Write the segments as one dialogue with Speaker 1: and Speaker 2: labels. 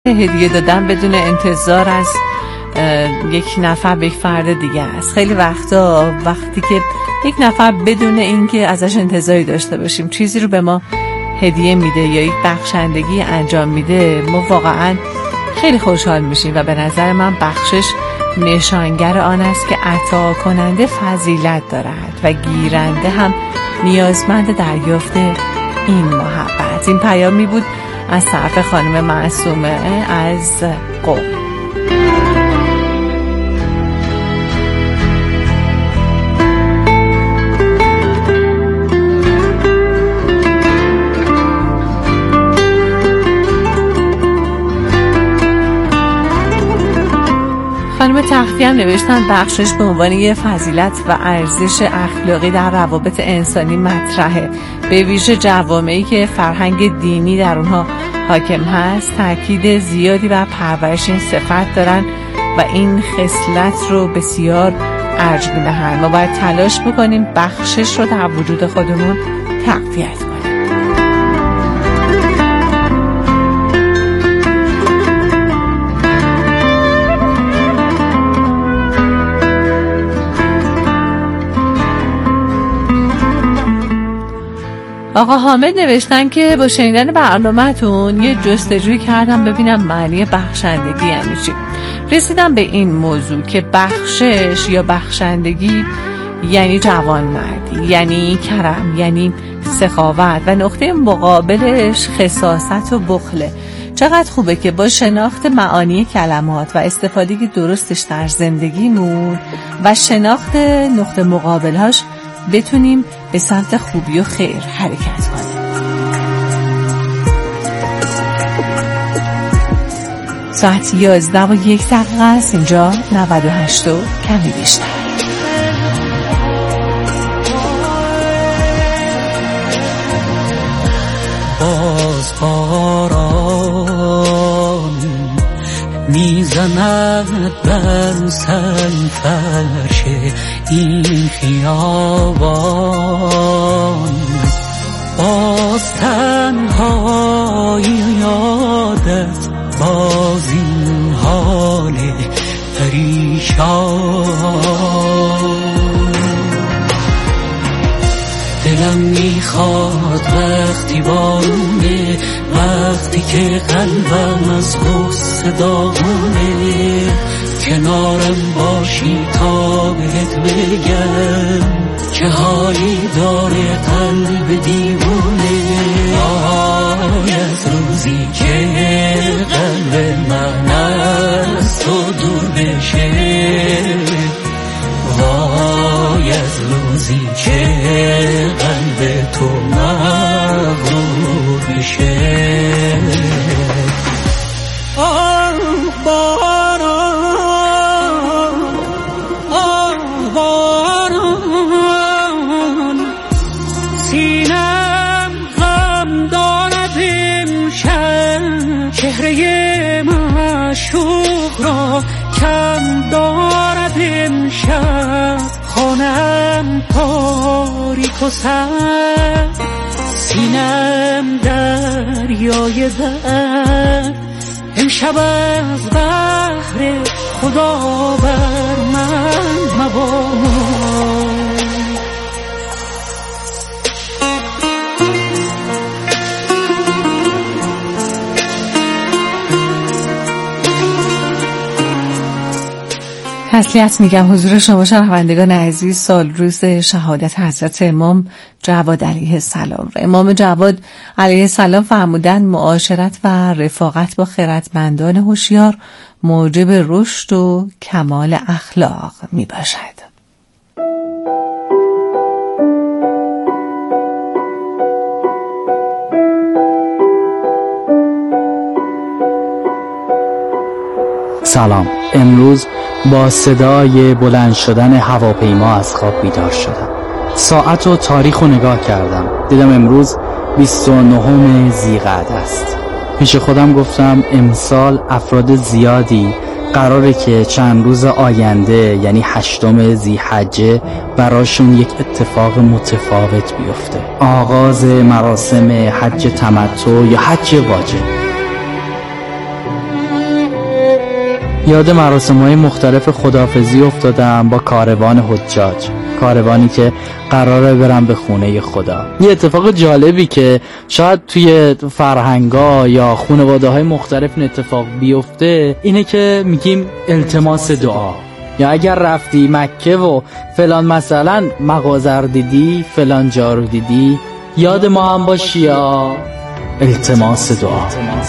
Speaker 1: هدیه دادن بدون انتظار از یک نفر به یک فرد دیگه است. خیلی وقتا وقتی که یک نفر بدون اینکه ازش انتظاری داشته باشیم چیزی رو به ما هدیه میده یا یک بخشندگی انجام میده، ما واقعا خیلی خوشحال میشیم و به نظر من بخشش نشانگر آن است که عطا کننده فضیلت دارد و گیرنده هم نیازمند دریافت این محبت. این پیامی بود از طرف خانم معصومه از قم. خانم تختی هم نوشتن بخشش به عنوان یه فضیلت و ارزش اخلاقی در روابط انسانی مطرحه، به ویژه جوامعی که فرهنگ دینی در اونها حاکم هست تاکید زیادی بر پرورش این صفت دارن و این خصلت رو بسیار ارج میدهن. ما باید تلاش بکنیم بخشش رو در وجود خودمون تقویت کنیم. آقا حامد نوشتن که با شنیدن برنامه‌تون یه جستجوی کردم ببینم معنی بخشندگی یعنی چی. رسیدم به این موضوع که بخشش یا بخشندگی یعنی جوانمردی، یعنی کرم، یعنی سخاوت و نقطه مقابلش خساست و بخله. چقدر خوبه که با شناخت معانی کلمات و استفاده درستش در زندگیمون و شناخت نقطه مقابلهاش بتونیم به سمت خوبی و خیر حرکت کنیم. ساعت 11:01 است. اینجا 98 و کمی بیشتر.
Speaker 2: باز باران میزند بر سرفرش این خیابان، باز تنهایی یادت، باز این حال پریشان. دلم میخواد وقتی بارونه، وقتی که قلبم از غصه داغونه، کنارم باشی تا بهت بگم چه حالی داره قلب دیوونه. آی از روزی که قلب من از تو دور بشه، وای از روزی که قلب تو مغرور بشه. آه باران، آه باران، سینم غم دارد امشب، چهره معشوق را کم دارد امشب، خانم تاریک و سرد، سینم دریای درد، امشب از بحر خدا بر من مباد.
Speaker 1: تسلیت میگم حضور شما شنوندگان عزیز. سال روز شهادت حضرت امام جواد علیه السلام. امام جواد علیه السلام فرمودند معاشرت و رفاقت با خردمندان هوشیار موجب رشد و کمال اخلاق می باشد.
Speaker 3: سلام. امروز با صدای بلند شدن هواپیما از خواب بیدار شدم. ساعت و تاریخ رو نگاه کردم. دیدم امروز 29 ذیقعده است. پیش خودم گفتم امسال افراد زیادی قراره که چند روز آینده یعنی 8 ذی‌حجه براشون یک اتفاق متفاوت بیفته. آغاز مراسم حج تمتع یا حج واجب. یاد مراسم‌های مختلف خداحافظی افتادم با کاروان حجاج، کاروانی که قراره برم به خونه خدا. یه اتفاق جالبی که شاید توی فرهنگا یا خانواده‌های مختلف اتفاق بیفته اینه که میگیم التماس دعا، یا اگر رفتی مکه و فلان مثلا مغازه دیدی، فلان جا رو دیدی، یاد ما هم باشی یا التماس دعا.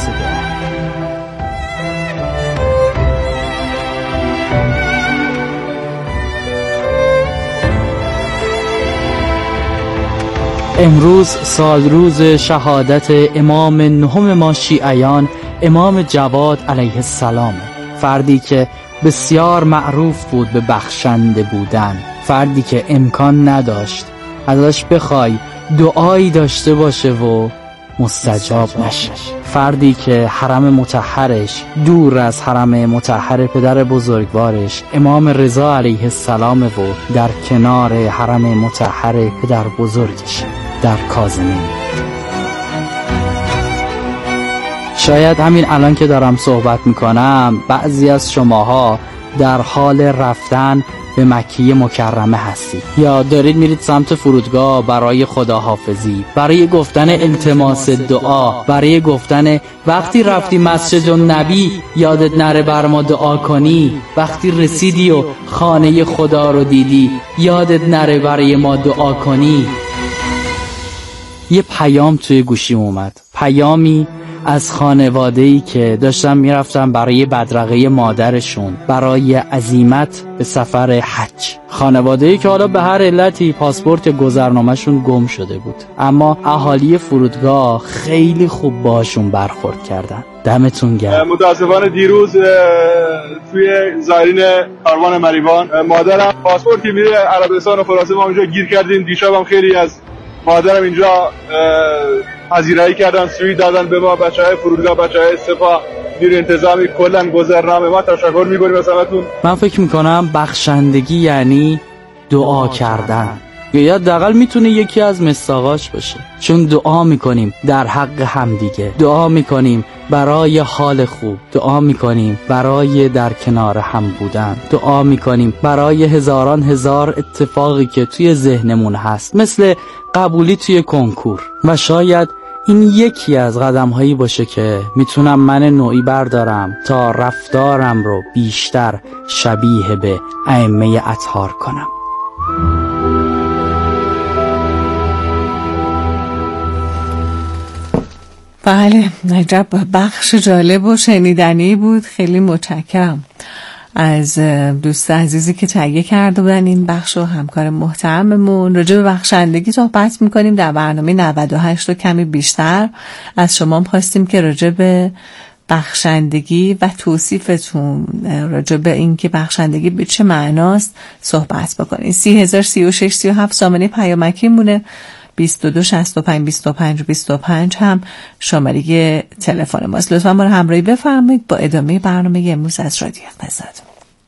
Speaker 3: امروز سال روز شهادت امام نهم ما شیعیان، امام جواد علیه السلام، فردی که بسیار معروف بود به بخشنده بودن، فردی که امکان نداشت ازش بخوای دعایی داشته باشه و مستجاب نشه، فردی که حرم مطهرش دور از حرم مطهر پدر بزرگوارش امام رضا علیه السلام و در کنار حرم مطهر پدر بزرگش در کاظمین. شاید همین الان که دارم صحبت میکنم بعضی از شماها در حال رفتن به مکه مکرمه هستید یا دارید میرید سمت فرودگاه برای خداحافظی، برای گفتن التماس دعا، برای گفتن وقتی رفتی مسجد النبی یادت نره بر ما دعا کنی، وقتی رسیدی و خانه خدا رو دیدی یادت نره برای ما دعا کنی. یه پیام توی گوشیم اومد، پیامی از خانواده‌ای که داشتن میرفتن برای بدرقه مادرشون برای عزیمت به سفر حج. خانواده‌ای که حالا به هر علتی پاسپورت گذرنامه‌شون گم شده بود، اما اهالی فرودگاه خیلی خوب باشون برخورد کردن. دمتون گرم.
Speaker 4: متاسفانه دیروز توی زایرین کاروان مریوان مادرم پاسپورتی میره عربستان و فرانسه، ما اونجا گیر کردیم. دیشبم خیلی از مادرم اینجا پذیرایی کردن، سویت دادن به ما، بچهای فرودگاه، بچهای سپاه، دیر انتظامی، کلا گذرنامه. ما تشکر می‌کنیم از همتون.
Speaker 3: من فکر می‌کنم بخشندگی یعنی دعا کردن، یا حداقل میتونه یکی از مصداقاش باشه، چون دعا میکنیم در حق همدیگه، دعا میکنیم برای حال خوب، دعا میکنیم برای در کنار هم بودن، دعا میکنیم برای هزاران هزار اتفاقی که توی ذهنمون هست، مثل قبولی توی کنکور. و شاید این یکی از قدم‌هایی باشه که میتونم من نوعی بردارم تا رفتارم رو بیشتر شبیه به ائمه اطهار کنم.
Speaker 1: بله، عجب بخش جالب و شنیدنی بود. خیلی متشکرم از دوست عزیزی که تهیه کرده بودن این بخش و همکار محترممون. راجع به بخشندگی صحبت میکنیم در برنامه 98 رو کمی بیشتر. از شما خواستیم که راجع به بخشندگی و توصیفتون، راجع به این که بخشندگی به چه معناست صحبت بکنید. 303637 سامانه پیامکی مونه، 22652525 هم شماره تلفن ماست. لطفا ما رو همراهی بفرمایید با ادامه برنامه امروز از رادیو قضات.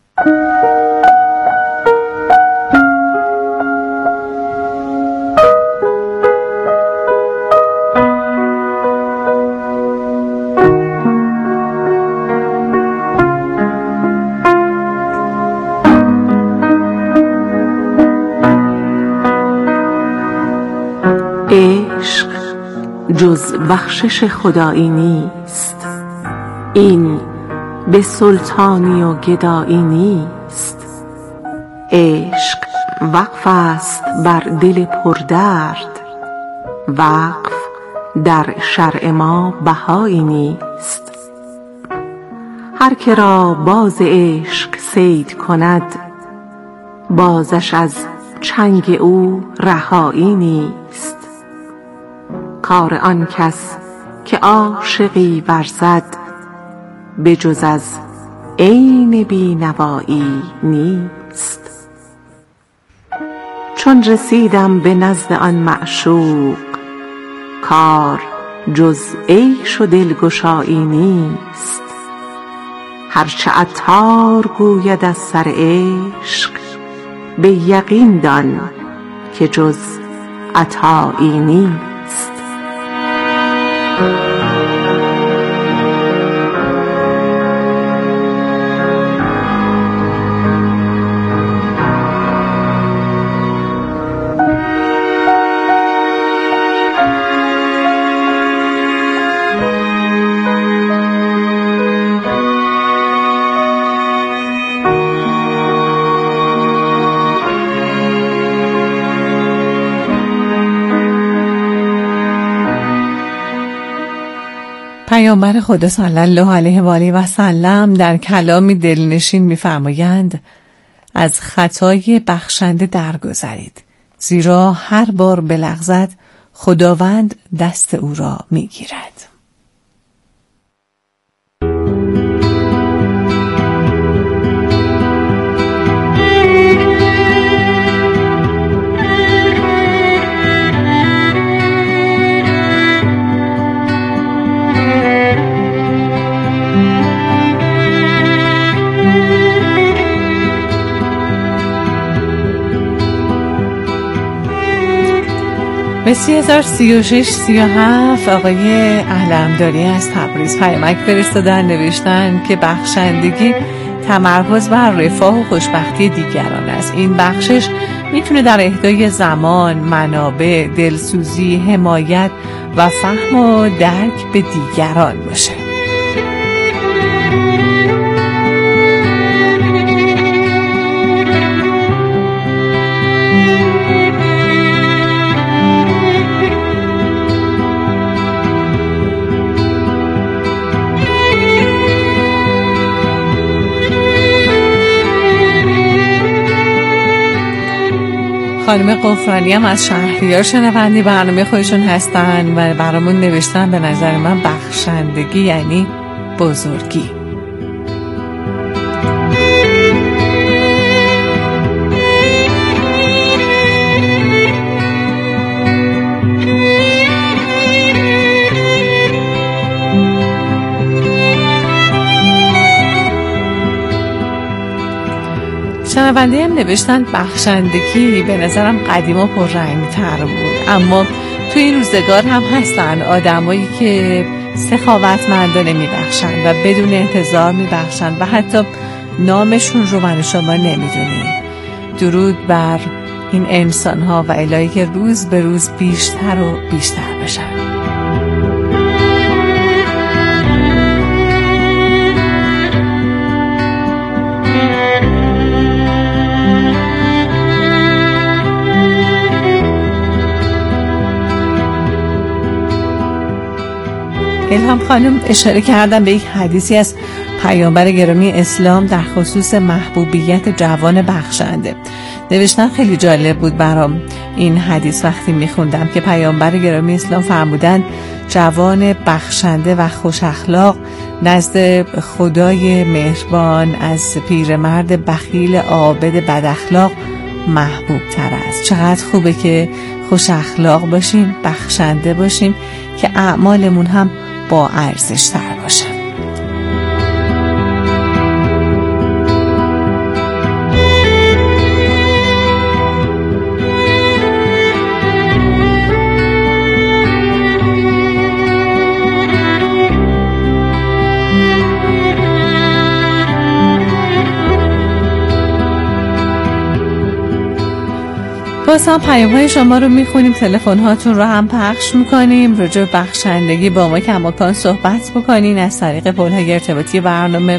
Speaker 5: عشق جز بخشش خدایی نیست، این به سلطانی و گدایی نیست. عشق وقف است بر دل پردرد، وقف در شرع ما بهایی نیست. هر که را باز عشق صید کند، بازش از چنگ او رهایی نیست. کار آن کس که عاشقی ورزد، به جز از عین بینوایی نیست. چون رسیدم به نزد آن معشوق، کار جز عیش و دلگشایی نیست. هرچه عطار گوید از سر عشق، به یقین دان که جز عطایی نیست.
Speaker 1: پیامبر خدا صلی الله علیه و آله و سلم در کلامی دلنشین می‌فرمایند از خطای بخشنده درگذرید، زیرا هر بار بلغزد خداوند دست او را می‌گیرد. به 3036-37 آقای اهلمداری از تبریز پیامک فرستادن، نوشتن که بخشندگی تمرکز بر رفاه و خوشبختی دیگران است. این بخشش میتونه در اهدای زمان، منابع، دلسوزی، حمایت و فهم و درک به دیگران باشه. خانم قفرانی هم از شهریار شنونده برنامه خودشون هستن و برامون نوشتن به نظر من بخشندگی یعنی بزرگی. شنونده هم نوشتن بخشندگی به نظرم قدیما پررنگ‌تر بود، اما تو این روزگار هم هستن آدمایی که سخاوتمندانه میبخشن و بدون انتظار میبخشن و حتی نامشون رو من و شما نمیدونیم. درود بر این انسان‌ها و الهی که روز به روز بیشتر و بیشتر بشن. الهام خانم اشاره کردن به یک حدیثی از پیامبر گرامی اسلام در خصوص محبوبیت جوان بخشنده. نوشتن خیلی جالب بود برام این حدیث وقتی میخوندم که پیامبر گرامی اسلام فرمودن جوان بخشنده و خوش اخلاق نزد خدای مهربان از پیرمرد بخیل عابد بد اخلاق محبوب تر است. چقدر خوبه که خوش اخلاق باشیم، بخشنده باشیم که اعمالمون هم با ارزش تر باشه. باز هم پیام‌های شما رو میخونیم، تلفن هاتون رو هم پخش میکنیم، راجع به بخشندگی با ما کماکان صحبت بکنین از طریق پل‌های ارتباطی برنامه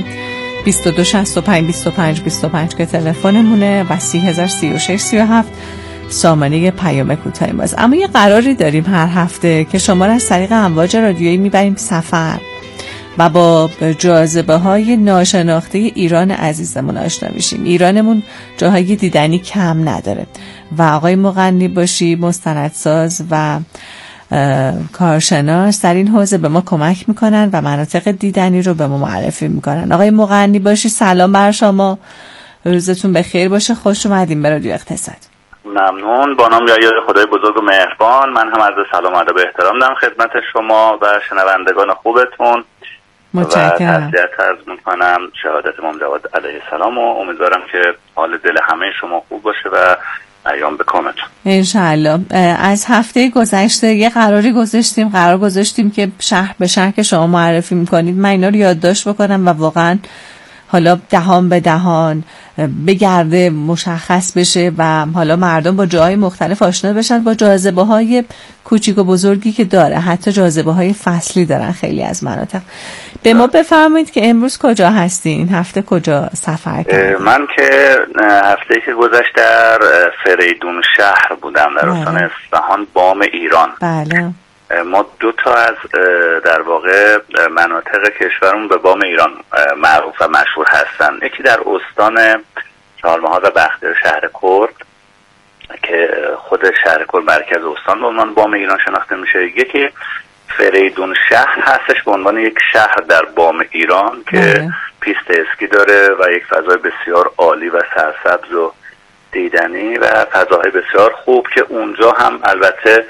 Speaker 1: 22652525 که تلفنمونه و 303637 سامانه پیام کوتاه ماست. اما یه قراری داریم هر هفته که شما رو از طریق امواج رادیویی میبریم سفر و با جاذبه های ناشناخته ایران عزیزمون آشنا میشیم. ایرانمون جاهای دیدنی کم نداره و آقای مغنی باشی مستندساز و کارشناس در این حوزه به ما کمک میکنن و مناطق دیدنی رو به ما معرفی میکنن. آقای مغنی باشی سلام بر شما، روزتون بخیر باشه، خوش اومدیم به رادیو اقتصاد.
Speaker 6: ممنون. با نام یاد خدای بزرگ و مهربان، من هم عرض سلام و ادب و احترام دارم خدمت شما و شنوندگان خوبتون.
Speaker 1: متشکرم.
Speaker 6: و تسلیت عرض میکنم شهادت امام جواد علیه السلام و امیدوارم که حال دل همه شما خوب باشه و ایام به کامتون
Speaker 1: انشالله. از هفته گذشته یه قرار گذاشتیم که شهر به شهر که شما معرفی میکنید من اینا رو یادداشت بکنم و واقعا حالا دهان به دهان بگرده مشخص بشه و حالا مردم با جاهای مختلف آشنا بشن، با جاذبه‌های کوچیک و بزرگی که داره، حتی جاذبه‌های فصلی دارن خیلی از مناطق. به ما بفرمایید که امروز کجا هستین؟ هفته کجا سفر کردین؟
Speaker 6: من که هفته که گذشت در فریدون شهر بودم در استان اصفهان، بام ایران.
Speaker 1: بله.
Speaker 6: ما 2 تا از در واقع مناطق کشورمون به بام ایران معروف و مشهور هستن. یکی در استان چهارمحال و بختیار شهر کرد که خود شهر کرد مرکز استان به عنوان بام ایران شناخته میشه. یکی فریدون شهر هستش به عنوان یک شهر در بام ایران که پیست اسکی داره و یک فضای بسیار عالی و سرسبز و دیدنی و فضاهای بسیار خوب که اونجا هم البته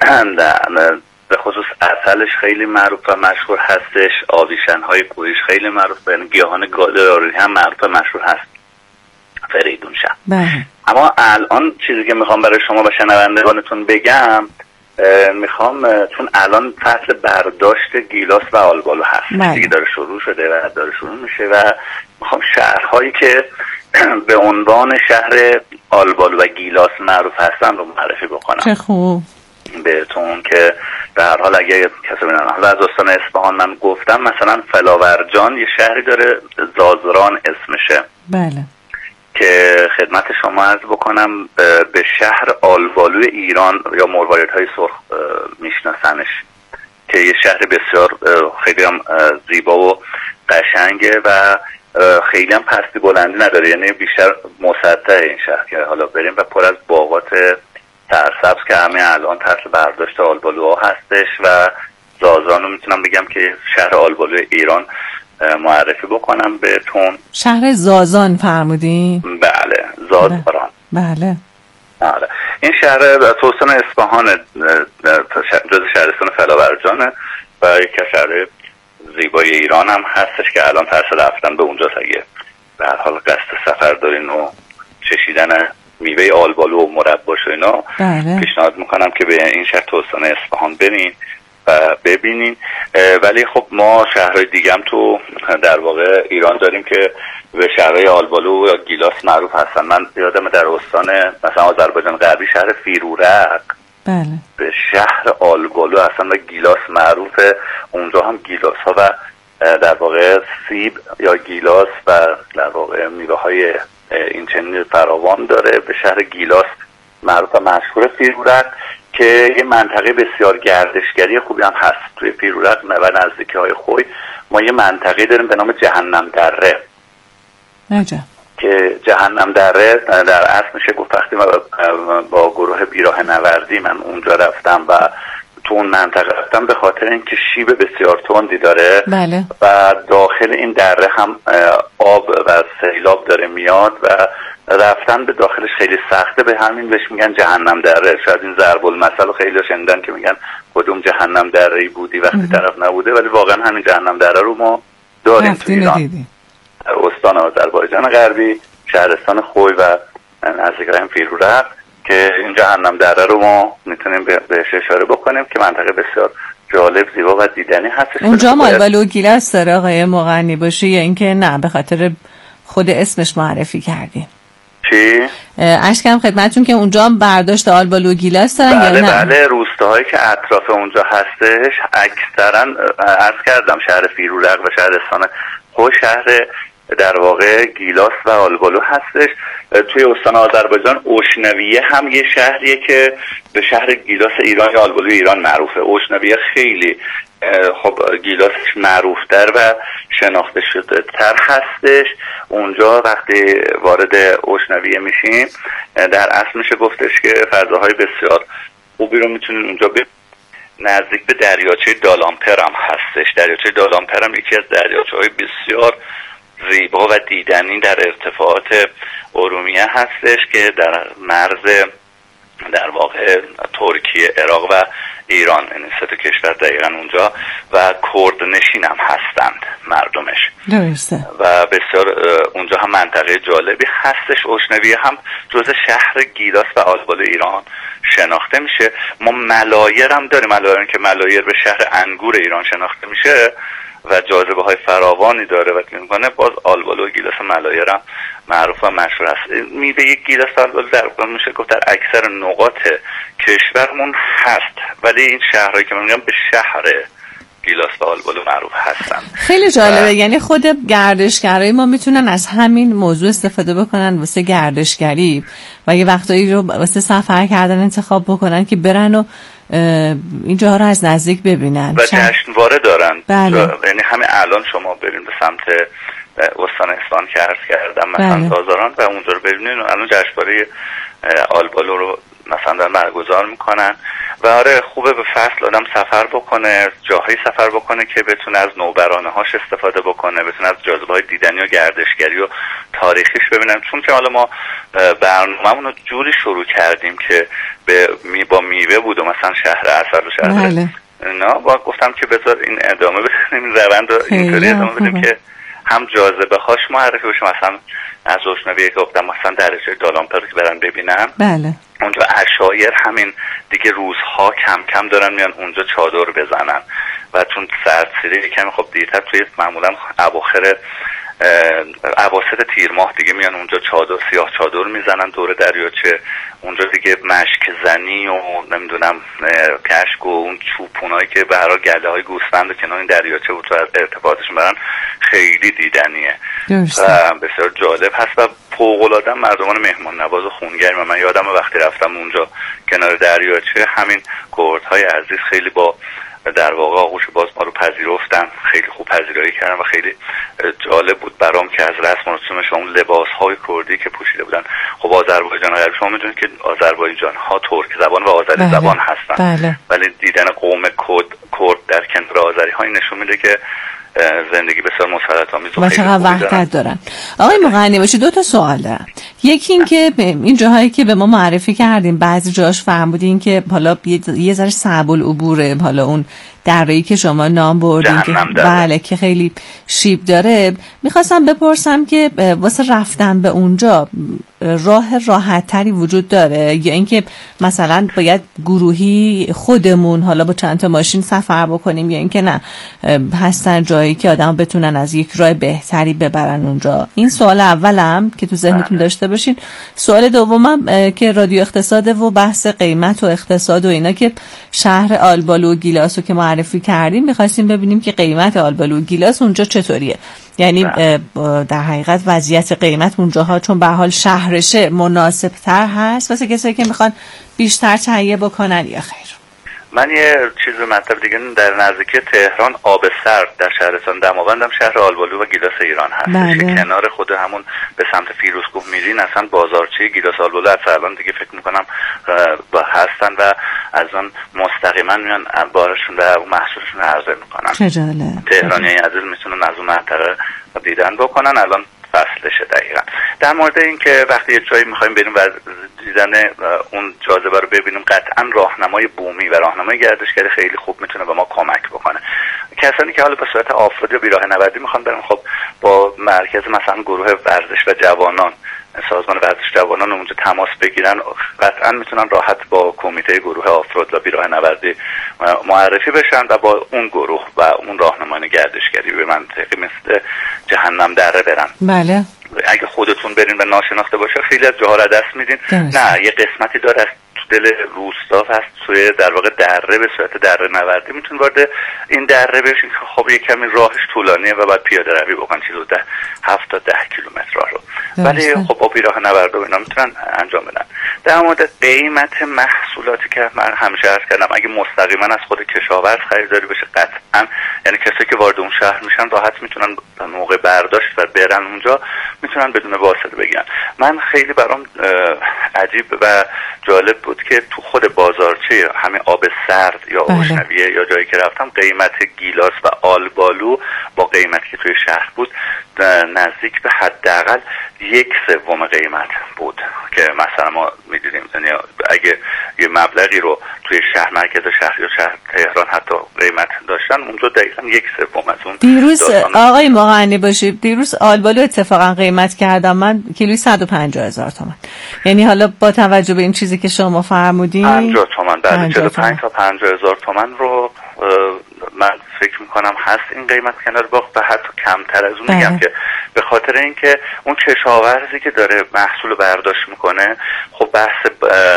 Speaker 6: به خصوص عسلش خیلی معروف و مشهور هستش، آویشن‌های کوهیش خیلی معروف و گیاهان گالداری هم معروف و مشهور هست فریدون شهر. اما الان چیزی که میخوام برای شما و شنوندگانتون بگم، میخوام چون الان فصل برداشت گیلاس و آلبالو هست دیگه داره شروع شده و داره شروع میشه و میخوام شهرهایی که به عنوان شهر آلبالو و گیلاس معروف هستن رو معرفی بکنم.
Speaker 1: چه خوب
Speaker 6: بهتون که به هر حال اگه کسی بینن حالا از استان اصفهان من گفتم مثلا فلاورجان یه شهری داره زازران اسمشه.
Speaker 1: بله.
Speaker 6: که خدمت شما عرض بکنم به شهر آلبالو ایران یا مروارید سرخ میشناسنش که یه شهر بسیار خیلی هم زیبا و قشنگه و خیلی هم پستی بلندی نداره، یعنی بیشتر مسطح این شهر که حالا بریم و پر از باغات سرسبز که همه الان تحت برداشت آلبالوها هستش و زازران رو میتونم بگم که شهر آلبالو ایران معرفی بکنم بهتون.
Speaker 1: شهر زازان فرمودین؟
Speaker 6: بله زازران.
Speaker 1: بله.
Speaker 6: این شهر استان اصفهان جز شهرستان فلاورجانه و یک شهر زیبای ایران هم هستش که الان فرصت رفتن به اونجا اگه به هر حال قصد سفر دارین و چشیدن میوه آلبالو و مرباش و اینا پیشنهاد میکنم که به این شهر استان اصفهان برین و ببینین. ولی خب ما شهرهای دیگه هم تو در واقع ایران داریم که به شهرهای آلبالو یا گیلاس معروف هستن. من یادم در استان مثلا آذربایجان غربی شهر فیرورق به شهر آلبالو هستن و گیلاس معروفه. اونجا هم گیلاس ها و در واقع سیب یا گیلاس و در واقع میوه های این چنین فراوان داره. به شهر گیلاس معروف و مشهور فیرورق که یه منطقه بسیار گردشگری خوبی هم هست. توی فیرورق و نزدیکی های خوی ما یه منطقه داریم به نام جهنم دره که جهنم دره در اصل میشه گفت وقتی با گروه بیراه نوردی من اونجا رفتم و تو اون منطقه رفتم به خاطر اینکه شیب بسیار تندی داره.
Speaker 1: بله.
Speaker 6: و داخل این دره هم آب و سیلاب داره میاد و رفتن به داخلش خیلی سخته، به همین بهش میگن جهنم دره. شاید این ضرب المثل خیلی شنیدن که میگن کدوم جهنم دره‌ای بودی وقتی طرف نبوده، ولی واقعا همین جهنم دره رو ما داریم تو ایران. در استان آذربایجان غربی شهرستان خوی و نزدیک فیرورق که این جهنم دره رو ما میتونیم بهش اشاره بکنیم که منطقه بسیار جالب زیبا و دیدنی هست.
Speaker 1: اونجا آلبالو و گیلاس داره آقای مغنی باشه یا اینکه نه به خاطر خود اسمش معرفی کردیم؟
Speaker 6: چی؟
Speaker 1: اشکم خدمتون که اونجا هم برداشت آلبالو و گیلاس دارن
Speaker 6: بله
Speaker 1: یا نه؟
Speaker 6: بله روستاهایی که اطراف اونجا هستش اکثرا عرض کردم شهر فیرورق و شهرستان خوی شهر در واقع گیلاس و آلبالو هستش. توی استان آذربایجان اوشنویه هم یه شهریه که به شهر گیلاس ایران یا آلبالو ایران معروفه. اوشنویه خیلی خب گیلاسش معروفتر و شناخته شده تر هستش. اونجا وقتی وارد اوشنویه میشیم در اصل میشه گفتش که فضاهای بسیار خوبی رو میتونین اونجا نزدیک به دریاچه دالامپر هم هستش. دریاچه دالامپر هم یکی از دریاچه‌های بسیار زیبا و دیدنی در ارتفاعات ارومیه هستش که در مرز در واقع ترکیه، عراق و ایران، این سه تا کشور دقیقاً اونجا و کردنشین هم هستند مردمش.
Speaker 1: درسته.
Speaker 6: و بسیار اونجا هم منطقه جالبی هستش. اوشنویه هم جزء شهر گیلاس و آلبالو ایران شناخته میشه. ما ملایر هم داریم، ملایر که ملایر به شهر انگور ایران شناخته میشه و جاذبه های فراوانی داره و میکنه. باز آلبالو و گیلاس ملایر هم معروف و مشهور هست. میوه گیلاس و آلبالو در واقع میشه گفت در اکثر نقاط کشورمون هست، ولی این شهرهایی که من میگم به شهر گیلاس و آلبالو معروف هستن.
Speaker 1: خیلی جالبه. یعنی خود گردشگرای ما میتونن از همین موضوع استفاده بکنن واسه گردشگری و یه وقتایی رو واسه سفر کردن انتخاب بکنن که برن و اینجاها رو از نزدیک ببینن
Speaker 6: و جشنواره دارن.
Speaker 1: بله.
Speaker 6: یعنی همین الان شما برین به سمت استان اصفهان که عرض کردم مثلا تازاران و اونجا رو ببینین، الان جشنواره آلبالو رو مثلا دارن برگزار میکنن و آره خوبه به فصل آدم سفر بکنه، جاهایی سفر بکنه که بتونه از نوبرانه هاش استفاده بکنه، بتونه از جاذبه های دیدنی و گردشگری و تاریخیش ببینن. چون که حالا ما برنامه‌مون رو جوری شروع کردیم که با میوه بود و مثلا شهر عسل و شهر نه با گفتم که بذار این ادامه بدیم، این روند رو اینطوری ادامه بدیم که هم جاذبه هاش معرفی بشه. مثلا از روشنویی که گفتم مثلا درجه دالامپر که برن ببینم،
Speaker 1: بله
Speaker 6: اونجا عشایر همین دیگه روزها کم کم دارن میان اونجا چادر بزنن و چون سردسیری کمی خب دیرتر توی معمولا اواسط تیر ماه دیگه میان اونجا سیاه چادر میزنن دور دریاچه. اونجا دیگه مشک زنی و نمیدونم کشک و اون چوپونایی که به هر حال گله های گوسفند کنار این دریاچه و تو ارتباطشون برن خیلی دیدنیه و بسیار جالب هست و فوق‌العاده مردمان مهمان نواز و خونگرم. من یادم وقتی رفتم اونجا کنار دریاچه همین گردهای عزیز خیلی با در واقع آغوش باز ما رو پذیرفتن، خیلی خوب پذیرایی کردن و خیلی جالب بود برام که از رسم و رسومش اون لباس‌های کردی که پوشیده بودن. خب آذربایجان ها شما میدونید که آذربایجان ها ترک زبان و آذری زبان هستن، ولی دیدن قوم کرد در کنار آذری ها نشون میده که زندگی بسیار مسلط و
Speaker 1: چقدر وحدت دارن. آقای مقنی باشی 2 تا سوال دارم. یکی این که این جاهایی که به ما معرفی کردیم بعضی جاش فهمیدین که حالا یه ذره صعب العبوره، حالا اون دره‌ای که شما نام بردین که بله که خیلی شیب داره، میخواستم بپرسم که واسه رفتن به اونجا راه راحت تری وجود داره یا اینکه مثلا باید گروهی خودمون حالا با چند تا ماشین سفر بکنیم یا اینکه نه هستن جایی که آدم بتونن از یک راه بهتری ببرن اونجا؟ این سوال اولم که تو ذهنتون داشته باشین. سوال دومم که رادیو اقتصاد و بحث قیمت و اقتصاد و اینا که شهر آلبالو و گیلاس رو که معرفی کردیم می‌خواستیم ببینیم که قیمت آلبالو و گیلاس اونجا چطوریه، یعنی در حقیقت وضعیت قیمت اونجاها چون به حال شهرشه مناسب تر هست واسه کسایی که میخوان بیشتر تهیه بکنن یا خیر؟
Speaker 6: من یه چیز مطلب دیگه در نزدیکی تهران آب سرد در شهرستان دماوند هم شهر آلبالو و گیلاس ایران هست. کنار خود همون به سمت فیروزکوه میرین اصلا بازارچه گیلاس آلبالو از الان دیگه فکر میکنم هستن و از اون مستقیما میان بارشون و محصولشون عرضه میکنن.
Speaker 1: چه جالب.
Speaker 6: تهرانی عزیز میتونن از اون منطقه دیدن بکنن. الان فصلشه دقیقا. در مورد این که وقتی یه جایی میخوایم بریم و دیدن اون جاذبه رو ببینیم قطعا راهنمای بومی و راهنمای گردشگری خیلی خوب میتونه به ما کمک بکنه. کسانی که حالا به صورت آفرودی و بیراه نوردی میخوان برن خب با مرکز مثلا گروه ورزش و جوانان سازمان ورزش جوانان اونجا تماس بگیرن قطعا میتونن راحت با کمیته گروه آفرود و بیراه نوردی معرفی بشن و با اون گروه و اون راهنمای گردشگری به منطقه مثل جهنم دره برن.
Speaker 1: بله.
Speaker 6: اگه خودتون برین و ناشناخته باشه خیلی از جاها را دست میدین. نه یه قسمتی داره از دل روستا هست توی در واقع دره به صورت دره نوردی میتون وارد این دره بشین که خب یه کمی راهش طولانیه و بعد پیاده روی بکن چیزو 7 تا 10 کیلومتر راه رو، ولی خب با بیراه نورد و اینا میتونن انجام بدن. در مورد قیمت محصولاتی که من همیشه عرض کردم اگه مستقیما از خود کشاورز خریداری بشه قطعا یعنی کسایی که وارد اون شهر میشن راحت میتونن موقع برداشت و برن اونجا میتونن بدون واسطه بگیرن. من خیلی برام عجیب و جالب بود که تو خود بازارچه همین آب سرد یا اوشنویه یا جایی که رفتم قیمت گیلاس و آلبالو با قیمتی که توی شهر بود نزدیک به حداقل 1/3 قیمت بود که مثلا ما می‌دیدیم یعنی اگه یه مبلغی رو توی شهر مرکز شهر یا شهر تهران حتی قیمت داشتن اونجا دقیقاً 1/3 از اون.
Speaker 1: دیروز آقای مقنی باشید دیروز آلبالو اتفاقا قیمت کردم من کیلویی 150,000 تومان، یعنی حالا با توجه به این چیزی که شما فرمودین
Speaker 6: 50 تومان بعد 45 تا 50,000 تومان رو من فکر میکنم هست این قیمت کنار باغ و حتی کمتر از اون. میگم که به خاطر اینکه اون کشاورزی که داره محصول برداشت میکنه خب بحث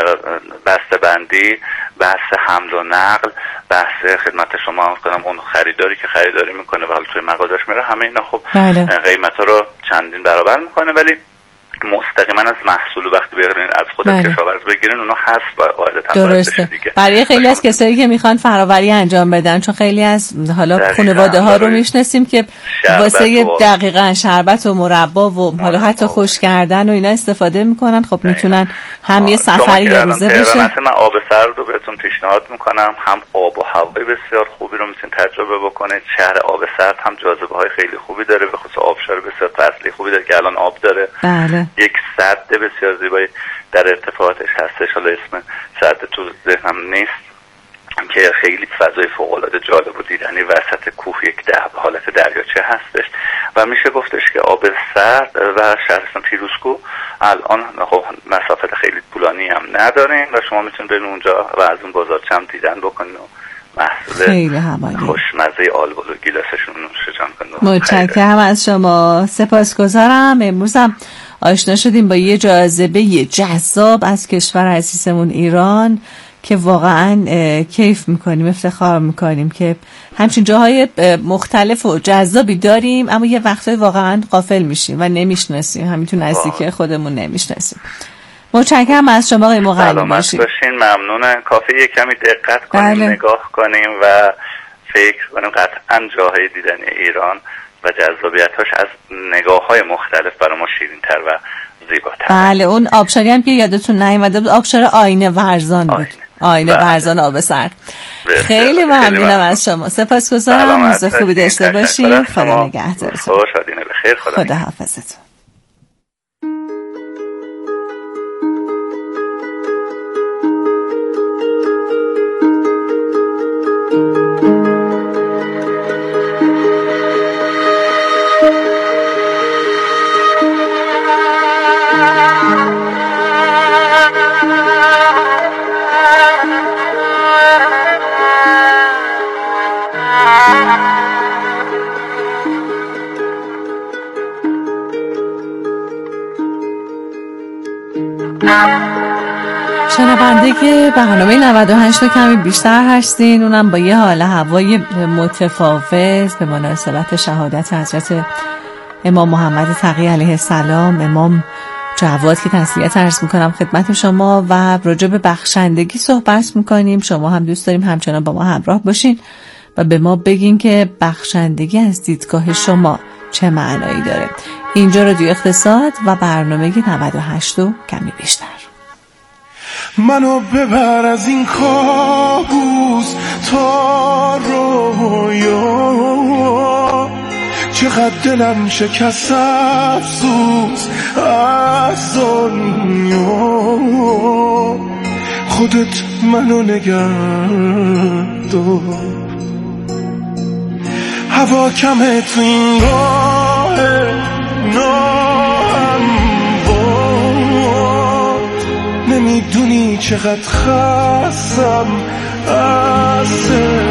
Speaker 6: بسته‌بندی، بحث حمل و نقل، بحث خدمت شما کنم اون خریداری که خریداری میکنه و حالا توی مغازش میره همه اینا خب قیمت ها رو چندین برابر میکنه. ولی مستقیما از محصول وقتی بگیرین از خود کشاورز بگیرین اونا هست و قاعدتا
Speaker 1: درسته. برای خیلی از کسایی که میخوان فراوری انجام بدن، چون خیلی از حالا خانواده ها رو میشناسیم که واسه دقیقاً شربت و مربا و حالا حتی خشک کردن و اینا استفاده میکنن. خب میتونن هم یه سفری یه روزه بشه.
Speaker 6: مثلا من آب سرد رو بهتون پیشنهاد میکنم، هم آب و هوای بسیار خوبی رو میتونید تجربه بکنید. شهر آب سرد هم جاذبه های خیلی خوبی داره، به خصوص آبشار بسیار فصلی خوبی داره که الان آب داره.
Speaker 1: بله.
Speaker 6: یک سد بسیار زیبایی در ارتفاعاتش هستش، حالا اسم سد تو ذهنم نیست، که خیلی فضای فوق‌العاده جالب و دیدنی وسط کوه یک حالت دریاچه هستش و میشه گفتش که آب سرد و شهرستان پیروزکوه الان خب مسافت خیلی طولانی هم نداریم و شما میتونید برین اونجا و از اون بازارچه هم دیدن بکنید و محصول خوشمزه آلبول و گیلاسشون نوش جان کنید.
Speaker 1: متشکرم از شما، سپاسگزارم. امروز هم آشنا شدیم با یه جاذبه جذاب از کشور عزیزمون ایران که واقعا کیف میکنیم، افتخار میکنیم که همچین جاهای مختلف و جذابی داریم، اما یه وقتای واقعا غافل میشیم و نمیشناسیم، همینطور نزدیکی خودمون نمیشناسیم. متشکرم از شما آقای مقلم باشید.
Speaker 6: باشین، ممنونم. کافی یه کمی دقت کنیم، نگاه کنیم و فکر کنیم. قطعا جاهای دیدن ایران و جذابیتاش از نگاه‌های مختلف برای ما شیرین‌تر و زیباتر.
Speaker 1: بله، اون آبشاری هم که یادتون نیومده بود، آبشار آینه ورزان بود. آینه ورزان آب سرد. خیلی ممنونم از شما، سپاسگزارم. روز خوبی داشته باشید. خدا نگهدارتون.
Speaker 6: شادینه بخیر.
Speaker 1: خدا حافظتون. شنونده که برنامه 98 رو کمی بیشتر هستین، اونم با یه حال هوای متفاوت به مناسبت شهادت حضرت امام محمد تقی علیه السلام، امام جواد، که تسلیت عرض میکنم خدمت شما و راجع به بخشندگی صحبت میکنیم. شما هم دوست داریم همچنان با ما همراه باشین و به ما بگین که بخشندگی از دیدگاه شما چه معنایی داره. اینجا رادیو اقتصاد و برنامه 98 و کمی بیشتر.
Speaker 7: منو ببر از این کابوس تا رویا، چقدر دلم شکست افسوس از دنیا. خودت منو نگه دار، هوا کمه تو این راه نمیدونی چقدر خستم از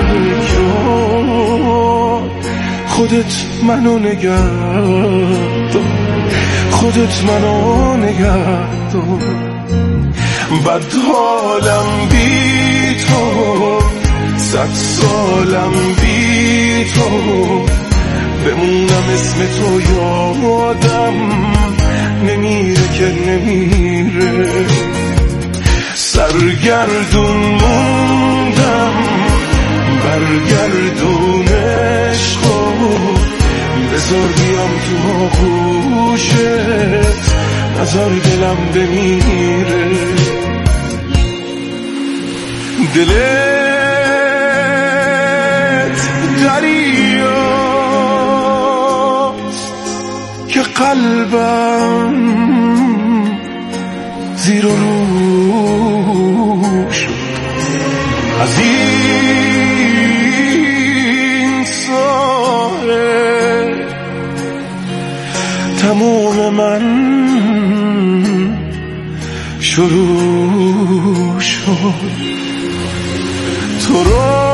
Speaker 7: تکرار. خودت منو نگه دار، خودت منو نگه دار. بد حالم بی تو، 100 سالم بی تو، بمونم اسم تو یادم نمیره که نمیره. سرگردون موندم، برگردون عشقو، بذار بیام تو آغوشت، نذار دلم بمیره. دلت دریاست که قلبم زیر و رو شد. از این ساحل تموم من شروع شد. تو رو